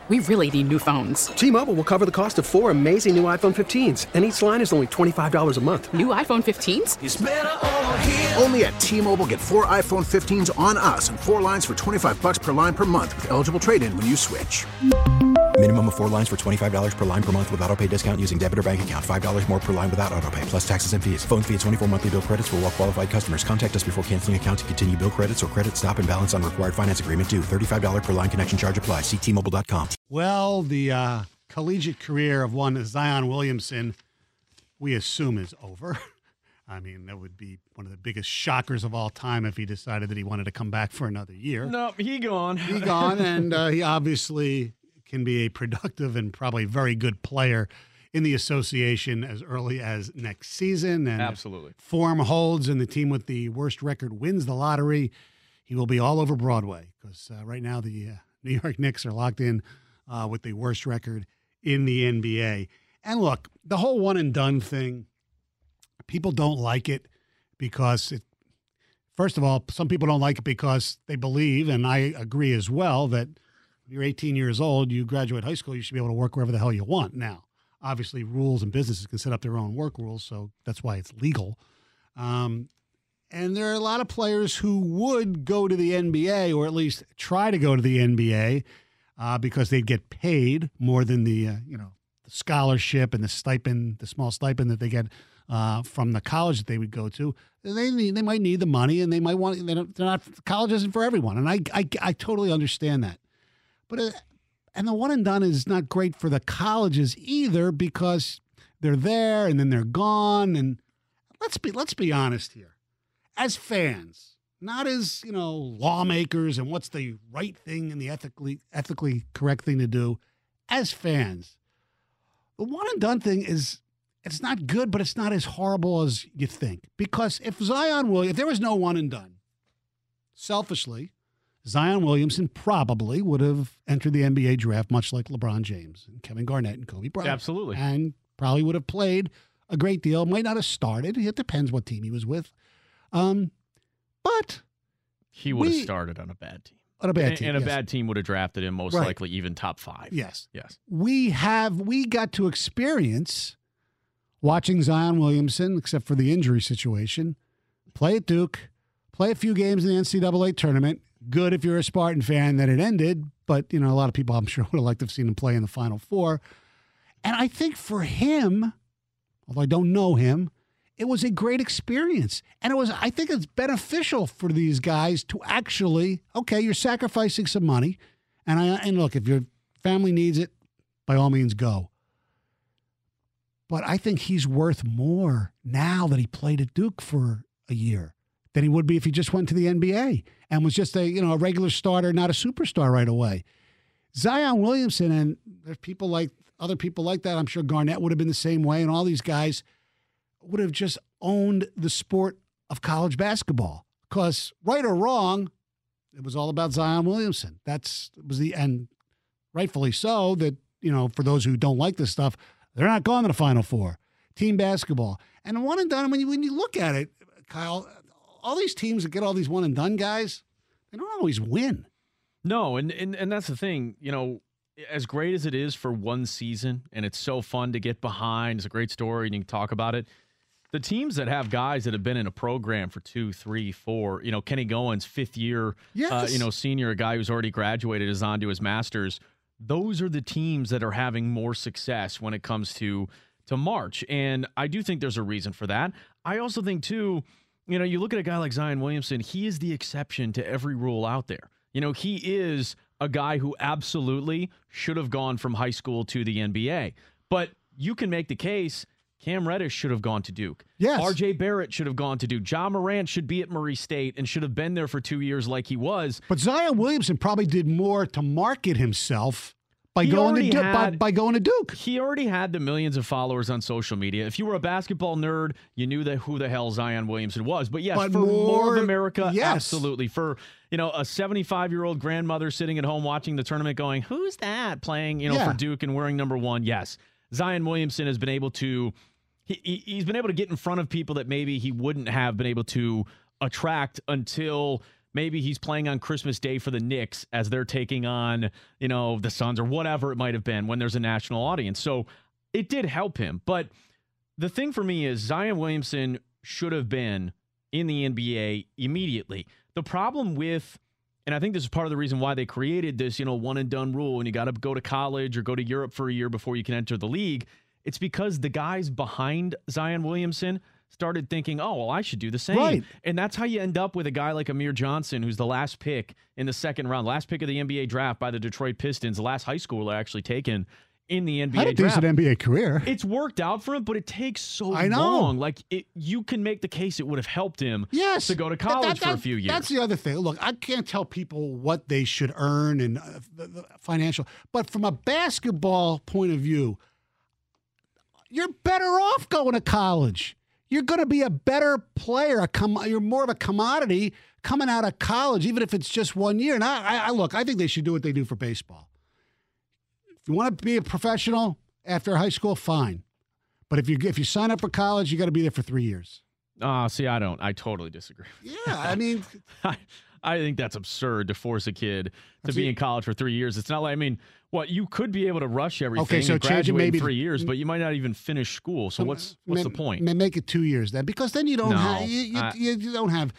We really need new phones. T-Mobile will cover the cost of 4 amazing new iPhone 15s, and each line is only $25 a month. New iPhone 15s? It's better over here. Only at T-Mobile, get 4 iPhone 15s on us and 4 lines for $25 per line per month with eligible trade-in when you switch. Minimum of 4 lines for $25 per line per month with autopay discount using debit or bank account. $5 more per line without autopay, plus taxes and fees. Phone fee at 24 monthly bill credits for well-qualified customers. Contact us before canceling account to continue bill credits or credit stop and balance on required finance agreement due. $35 per line connection charge applies. See T-Mobile.com. Well, the collegiate career of one Zion Williamson, we assume, is over. I mean, that would be one of the biggest shockers of all time if he decided that he wanted to come back for another year. No, he gone. He gone, and he obviously can be a productive and probably very good player in the association as early as next season. And absolutely. If form holds and the team with the worst record wins the lottery, he will be all over Broadway because right now the New York Knicks are locked in with the worst record in the NBA. And look, the whole one-and-done thing, people don't like it because first of all, some people don't like it because they believe, and I agree as well, that when you're 18 years old, you graduate high school, you should be able to work wherever the hell you want. Now, obviously, rules and businesses can set up their own work rules, so that's why it's legal. And there are a lot of players who would go to the NBA, or at least try to go to the NBA, because they'd get paid more than the scholarship and the stipend, the small stipend that they get from the college that they would go to. They might need the money, and they might want. College isn't for everyone, and I totally understand that. But and the one and done is not great for the colleges either because they're there and then they're gone. And let's be honest here, as fans, not as lawmakers and what's the right thing and the ethically correct thing to do. As fans, the one and done thing it's not good, but it's not as horrible as you think. Because if there was no one and done, selfishly, Zion Williamson probably would have entered the NBA draft much like LeBron James and Kevin Garnett and Kobe Bryant. Absolutely. And probably would have played a great deal. Might not have started. It depends what team he was with. But he would have started on a bad team. On a bad team. And a yes. bad team would have drafted him most likely even top 5. Yes. Yes. We got to experience watching Zion Williamson, except for the injury situation, play at Duke, play a few games in the NCAA tournament. Good if you're a Spartan fan that it ended, but a lot of people I'm sure would have liked to have seen him play in the Final Four. And I think for him, although I don't know him, it was a great experience. And I think it's beneficial for these guys to actually, okay, you're sacrificing some money. And look, if your family needs it, by all means go. But I think he's worth more now that he played at Duke for a year than he would be if he just went to the NBA and was just a regular starter, not a superstar right away. Zion Williamson, and there's other people like that. I'm sure Garnett would have been the same way, and all these guys would have just owned the sport of college basketball. Because right or wrong, it was all about Zion Williamson. And rightfully so. That for those who don't like this stuff, they're not going to the Final Four. Team basketball. And one and done, when you look at it, Kyle, all these teams that get all these one and done guys, they don't always win. No, and that's the thing. As great as it is for one season, and it's so fun to get behind, it's a great story, and you can talk about it. The teams that have guys that have been in a program for 2, 3, 4, Kenny Goins, 5th year, yes. Senior, a guy who's already graduated, is on to his master's. Those are the teams that are having more success when it comes to March. And I do think there's a reason for that. I also think, too, you look at a guy like Zion Williamson, he is the exception to every rule out there. He is a guy who absolutely should have gone from high school to the NBA. But you can make the case Cam Reddish should have gone to Duke. Yes. R.J. Barrett should have gone to Duke. Ja Morant should be at Murray State and should have been there for 2 years like he was. But Zion Williamson probably did more to market himself by going to Duke. He already had the millions of followers on social media. If you were a basketball nerd, you knew who the hell Zion Williamson was. But yes, for more of America, yes. Absolutely. For a 75-year-old grandmother sitting at home watching the tournament going, who's that playing, for Duke and wearing number 1? Yes. Zion Williamson has been able to he's been able to get in front of people that maybe he wouldn't have been able to attract until maybe he's playing on Christmas Day for the Knicks as they're taking on, the Suns or whatever it might have been when there's a national audience. So it did help him. But the thing for me is Zion Williamson should have been in the NBA immediately. The problem with, and I think this is part of the reason why they created this, one and done rule, and you got to go to college or go to Europe for a year before you can enter the league. It's because the guys behind Zion Williamson started thinking, oh, well, I should do the same. Right. And that's how you end up with a guy like Amir Johnson, who's the last pick in the second round, last pick of the NBA draft by the Detroit Pistons, the last high schooler actually taken in the NBA Had a draft. decent NBA career. It's worked out for him, but it takes so I know. long. Like, you can make the case it would have helped him to go to college for a few years. That's the other thing. Look, I can't tell people what they should earn and the financial, but from a basketball point of view, you're better off going to college. You're going to be a better player. You're more of a commodity coming out of college, even if it's just 1 year. And I think they should do what they do for baseball. If you want to be a professional after high school, fine. But if you sign up for college, you got to be there for 3 years. See, I don't. I totally disagree. Yeah, I mean, I think that's absurd to force a kid to be in college for 3 years. It's not like, you could be able to rush everything so and change it graduate maybe in 3 years, but you might not even finish school. So what's the point? Make it 2 years then, because then you don't you don't have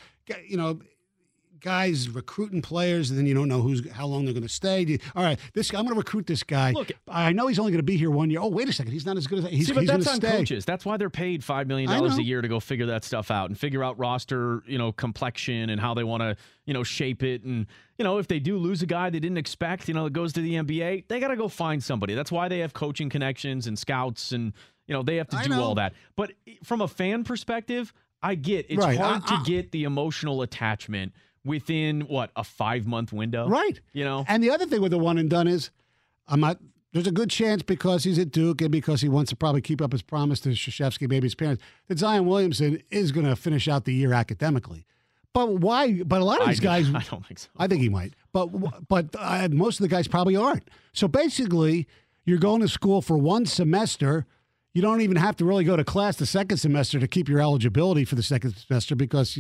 guys recruiting players, and then you don't know how long they're going to stay. All right, I'm going to recruit this guy. Look, I know he's only going to be here 1 year. Oh, wait a second, he's not as good as he's going to stay. But that's on coaches. That's why they're paid $5 million a year to go figure that stuff out and figure out roster, complexion and how they want to, shape it. And if they do lose a guy they didn't expect, that goes to the NBA, they got to go find somebody. That's why they have coaching connections and scouts, and they have to do all that. But from a fan perspective, I get it's hard to get the emotional attachment within a 5-month window, right? And the other thing with the one and done is, there's a good chance because he's at Duke and because he wants to probably keep up his promise to Krzyzewski, maybe his parents, that Zion Williamson is going to finish out the year academically. But why? But a lot of these guys, I don't think so. I think he might, but most of the guys probably aren't. So basically, you're going to school for one semester. You don't even have to really go to class the second semester to keep your eligibility for the second semester because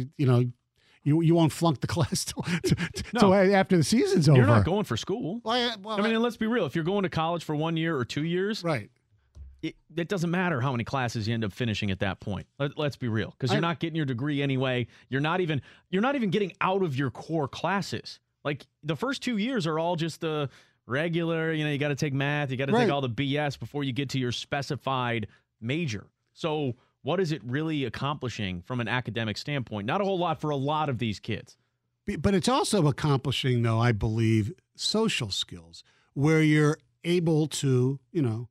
you won't flunk the class till after the season's over. You're not going for school. And let's be real. If you're going to college for 1 year or 2 years, right, it doesn't matter how many classes you end up finishing at that point. Let's be real, because you're not getting your degree anyway. You're not even getting out of your core classes. Like the first 2 years are all just the regular. You got to take math. You got to take all the BS before you get to your specified major. So what is it really accomplishing from an academic standpoint? Not a whole lot for a lot of these kids. But it's also accomplishing, though, I believe, social skills, where you're able to,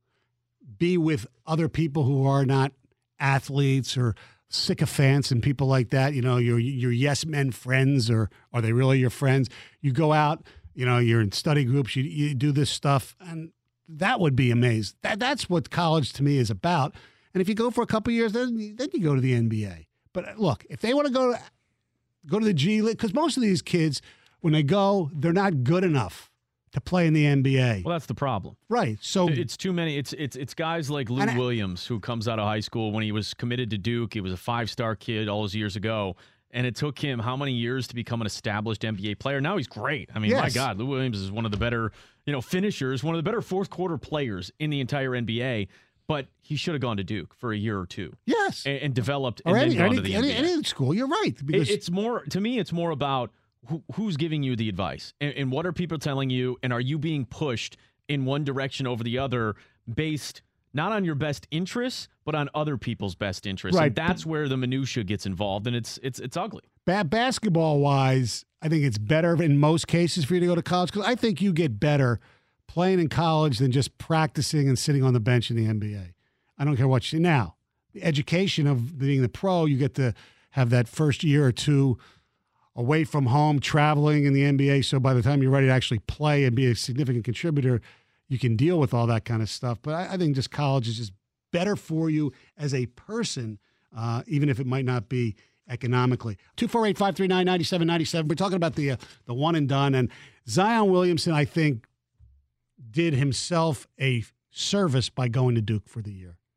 be with other people who are not athletes or sycophants and people like that. Your yes men friends, or are they really your friends? You go out, you're in study groups, you do this stuff, and that would be amazing. That's what college to me is about. And if you go for a couple of years, then you go to the NBA. But look, if they want to go to the G League, because most of these kids, when they go, they're not good enough to play in the NBA. Well, that's the problem. Right. So it's too many. It's guys like Lou Williams, who comes out of high school. When he was committed to Duke, he was a 5-star kid all those years ago. And it took him how many years to become an established NBA player? Now he's great. My God, Lou Williams is one of the better, finishers, one of the better fourth-quarter players in the entire NBA. But he should have gone to Duke for a year or two. Yes. And developed and then gone to the NBA. Any school, you're right. Because it's more, to me, it's more about who's giving you the advice and what are people telling you, and are you being pushed in one direction over the other based not on your best interests, but on other people's best interests. Right. And that's where the minutia gets involved, and it's ugly. Basketball-wise, I think it's better in most cases for you to go to college, because I think you get better playing in college than just practicing and sitting on the bench in the NBA. I don't care what you now. The education of being the pro, you get to have that first year or two away from home, traveling in the NBA, so by the time you're ready to actually play and be a significant contributor, you can deal with all that kind of stuff. But I think just college is just better for you as a person, even if it might not be economically. 248-539-9797. We're talking about the one and done. And Zion Williamson, I think, did himself a service by going to Duke for the year.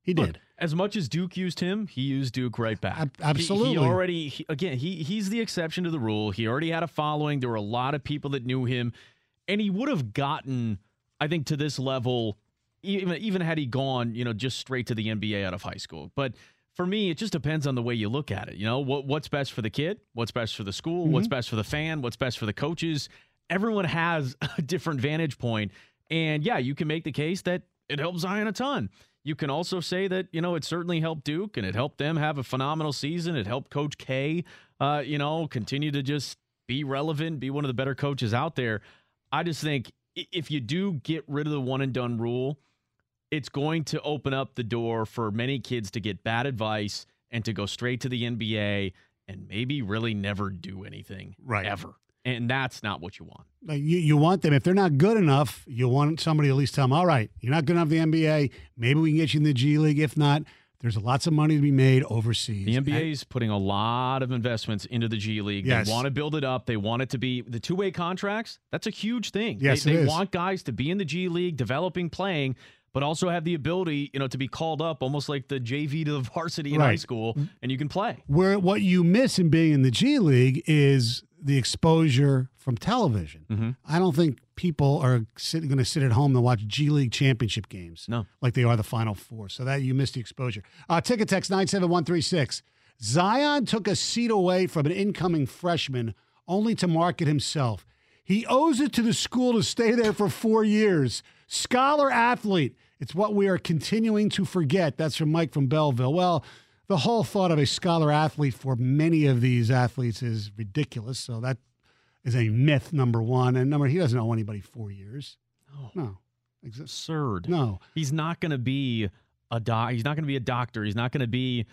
He did. As much as Duke used him, he used Duke right back. Absolutely. He's the exception to the rule. He already had a following. There were a lot of people that knew him, and he would have gotten, I think, to this level, even had he gone, just straight to the NBA out of high school. But for me, it just depends on the way you look at it. What's best for the kid, what's best for the school, what's best for the fan, what's best for the coaches. Everyone has a different vantage point. And yeah, you can make the case that it helped Zion a ton. You can also say that, it certainly helped Duke and it helped them have a phenomenal season. It helped Coach K, continue to just be relevant, be one of the better coaches out there. I just think if you do get rid of the one and done rule, it's going to open up the door for many kids to get bad advice and to go straight to the NBA and maybe really never do anything ever. And that's not what you want. You want them, if they're not good enough, you want somebody to at least tell them, all right, you're not good enough in the NBA. Maybe we can get you in the G League. If not, there's lots of money to be made overseas. The NBA is putting a lot of investments into the G League. Yes. They want to build it up. They want it to be the two-way contracts. That's a huge thing. Yes, they want guys to be in the G League, developing, playing, but also have the ability, to be called up almost like the JV to the varsity in high school, and you can play. What you miss in being in the G League is the exposure from television. Mm-hmm. I don't think people are going to sit at home and watch G League championship games like they are the Final Four. So that you miss the exposure. Ticket text 97136. Zion took a seat away from an incoming freshman only to market himself. He owes it to the school to stay there for 4 years. Scholar athlete. It's what we are continuing to forget. That's from Mike from Belleville. Well, the whole thought of a scholar athlete for many of these athletes is ridiculous. So that is a myth, number one. And he doesn't owe anybody 4 years. No. Absurd. No. He's not going to be he's not going to be a doctor. He's not going to be,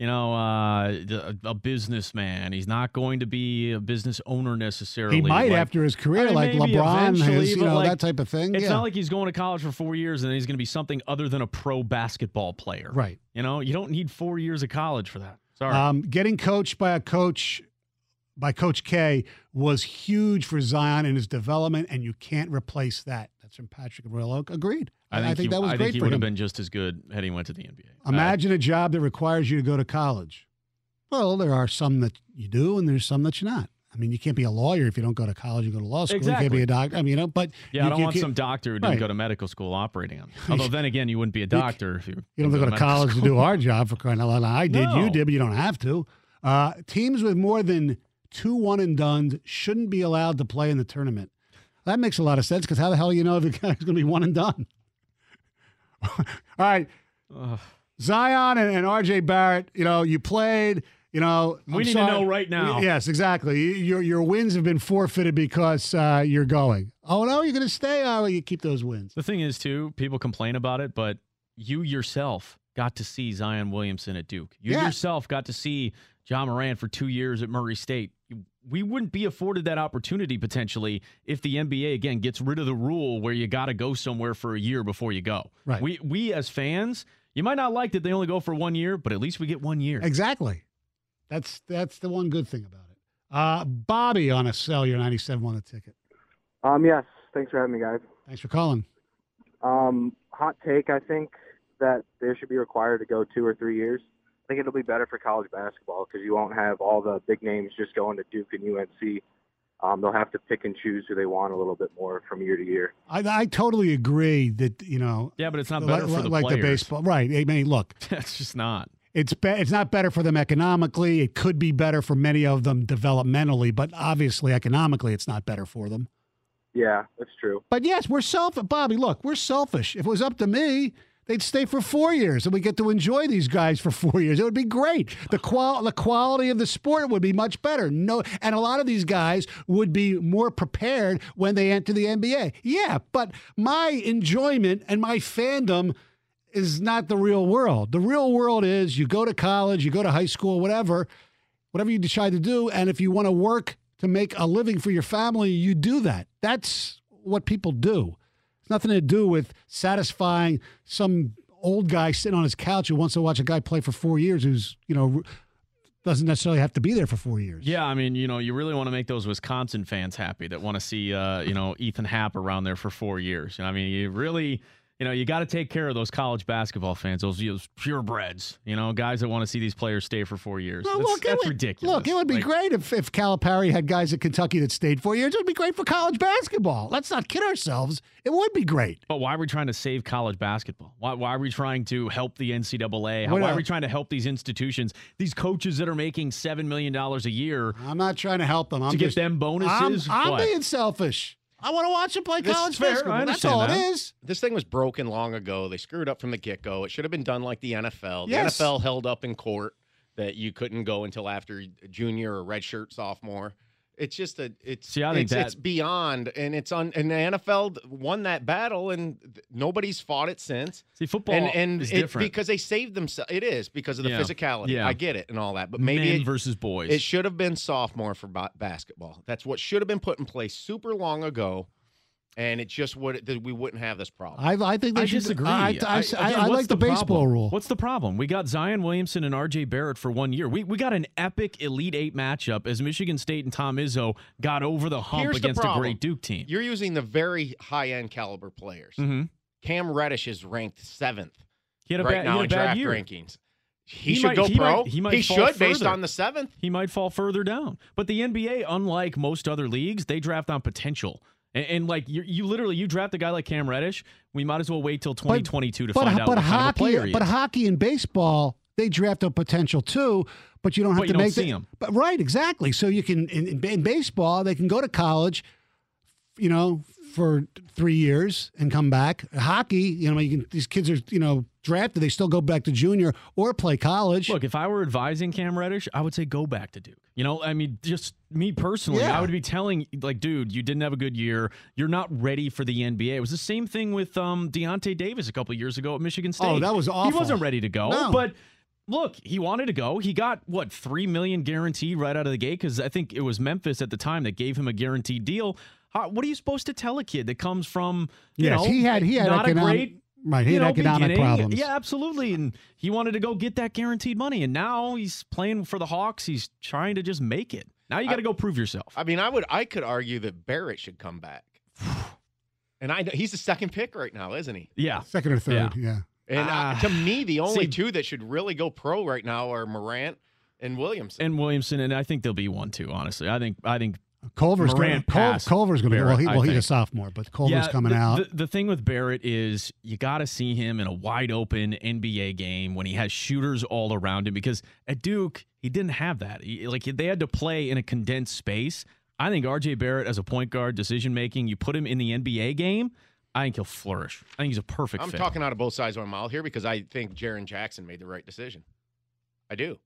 a businessman. He's not going to be a business owner necessarily. He might after his career, like LeBron has, that type of thing. It's not like he's going to college for 4 years and then he's going to be something other than a pro basketball player. Right. You don't need 4 years of college for that. Sorry. Getting coached by Coach K was huge for Zion and his development, and you can't replace that. That's from Patrick and Royal Oak. Agreed. I think that was great for him. I think he would have been just as good had he went to the NBA. Imagine a job that requires you to go to college. Well, there are some that you do, and there's some that you're not. I mean, you can't be a lawyer if you don't go to college. You go to law school. Exactly. You can't be a doctor. I mean, but I don't want some doctor who didn't go to medical school operating on me. Although then again, you wouldn't be a doctor if you don't have to go to college to do our job, for crying out loud. I did, No. You did, but you don't have to. Teams with more than 2 one-and-dones shouldn't be allowed to play in the tournament. That makes a lot of sense because how the hell do you know the guy's going to be one and done? All right. Zion and RJ Barrett, you played, we need to know right now. Yes, exactly. Your wins have been forfeited because you're going. Oh, no, you're going to stay? Oh, you keep those wins. The thing is, too, people complain about it, but you yourself got to see Zion Williamson at Duke. You yourself got to see John Moran for 2 years at Murray State. We wouldn't be afforded that opportunity potentially if the NBA, again, gets rid of the rule where you got to go somewhere for a year before you go. Right. We as fans, you might not like that they only go for 1 year, but at least we get 1 year. Exactly. That's the one good thing about it. Bobby on a Cellular 97 on the ticket. Yes. Thanks for having me, guys. Thanks for calling. Hot take, I think that they should be required to go 2 or 3 years. I think it'll be better for college basketball because you won't have all the big names just going to Duke and UNC. They'll have to pick and choose who they want a little bit more from year to year. I totally agree that, Yeah, but it's not better for the like players. the baseball. Right. I mean, look. It's just not. It's not better for them economically. It could be better for many of them developmentally, but obviously economically it's not better for them. Yeah, that's true. But yes, we're selfish. Bobby, look, we're selfish. If it was up to me, they'd stay for 4 years, and we get to enjoy these guys for 4 years. It would be great. The quality of the sport would be much better. And a lot of these guys would be more prepared when they enter the NBA. Yeah, but my enjoyment and my fandom is not the real world. The real world is you go to college, you go to high school, whatever you decide to do, and if you want to work to make a living for your family, you do that. That's what people do. It's nothing to do with satisfying some old guy sitting on his couch who wants to watch a guy play for 4 years who's, doesn't necessarily have to be there for 4 years. Yeah, I mean, you really want to make those Wisconsin fans happy that want to see, Ethan Happ around there for 4 years. I mean, you got to take care of those college basketball fans, those purebreds, guys that want to see these players stay for 4 years. That's ridiculous. Look, it would be great if Calipari had guys at Kentucky that stayed 4 years. It would be great for college basketball. Let's not kid ourselves. It would be great. But why are we trying to save college basketball? Why are we trying to help the NCAA? Why are we trying to help these institutions, these coaches that are making $7 million a year? I'm not trying to help them. To get them bonuses? I'm being selfish. I want to watch them play college basketball. That's all it is. This thing was broken long ago. They screwed up from the get-go. It should have been done like the NFL. Yes. The NFL held up in court that you couldn't go until after junior or redshirt sophomore. It's just it's beyond, and and the NFL won that battle, and nobody's fought it since. See, football is different because they saved themselves. It is because of the physicality. Yeah. I get it and all that, but maybe men versus boys. It should have been sophomore for basketball. That's what should have been put in place super long ago. And it just we wouldn't have this problem. I think they should disagree. I like the baseball rule. What's the problem? We got Zion Williamson and R.J. Barrett for 1 year. We got an epic Elite Eight matchup as Michigan State and Tom Izzo got over the hump against a great Duke team. You're using the very high-end caliber players. Mm-hmm. Cam Reddish is ranked 7th he had a right now in draft year. rankings. He should go pro. He should based on the 7th. He might fall further down. But the NBA, unlike most other leagues, they draft on potential. And like you literally draft a guy like Cam Reddish, we might as well wait till 2022 to find out what kind of a player he is. But hockey and baseball, they draft a potential too, but you don't have to make them. But right, exactly. So you can in baseball, they can go to college, for 3 years and come back. Hockey, these kids are drafted, they still go back to junior or play college. Look, if I were advising Cam Reddish, I would say go back to Duke. Just me personally, I would be telling, dude, you didn't have a good year. You're not ready for the NBA. It was the same thing with Deontay Davis a couple of years ago at Michigan State. Oh, that was awful. He wasn't ready to go, no. But look, he wanted to go. He got, $3 million guaranteed right out of the gate because I think it was Memphis at the time that gave him a guaranteed deal. What are you supposed to tell a kid that comes from, he had not a great... Right, he had economic problems. Yeah, absolutely. And he wanted to go get that guaranteed money. And now he's playing for the Hawks. He's trying to just make it. Now you got to go prove yourself. I mean, I could argue that Barrett should come back. And he's the second pick right now, isn't he? Yeah. Second or third, yeah. And to me, the only two that should really go pro right now are Morant and Williamson. And I think there'll be one, too, honestly. I think Culver's going to be he's a sophomore, but Culver's coming out. The thing with Barrett is you got to see him in a wide open NBA game when he has shooters all around him, because at Duke he didn't have that. They had to play in a condensed space. I think RJ Barrett as a point guard, decision making, you put him in the NBA game, I think he'll flourish. I think he's a perfect fit. I'm talking out of both sides of my mouth here because I think Jaren Jackson made the right decision. I do.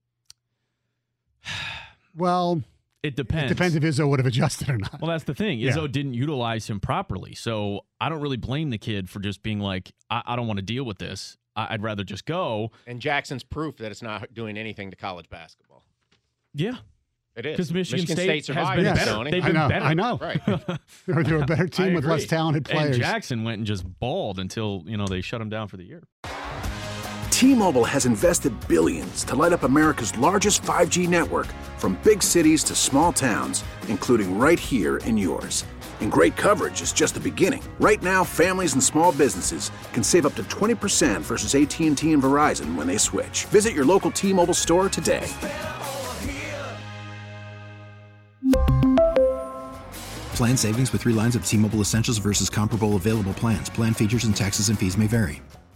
Well, it depends. It depends if Izzo would have adjusted or not. Well, that's the thing. Izzo didn't utilize him properly. So I don't really blame the kid for just being like, I don't want to deal with this. I'd rather just go. And Jackson's proof that it's not doing anything to college basketball. Yeah. It is. Because Michigan State has been better. They've been better. I know. Right. They're a better team with less talented players. And Jackson went and just balled until, they shut him down for the year. T-Mobile has invested billions to light up America's largest 5G network, from big cities to small towns, including right here in yours. And great coverage is just the beginning. Right now, families and small businesses can save up to 20% versus AT&T and Verizon when they switch. Visit your local T-Mobile store today. Plan savings with 3 lines of T-Mobile Essentials versus comparable available plans. Plan features and taxes and fees may vary.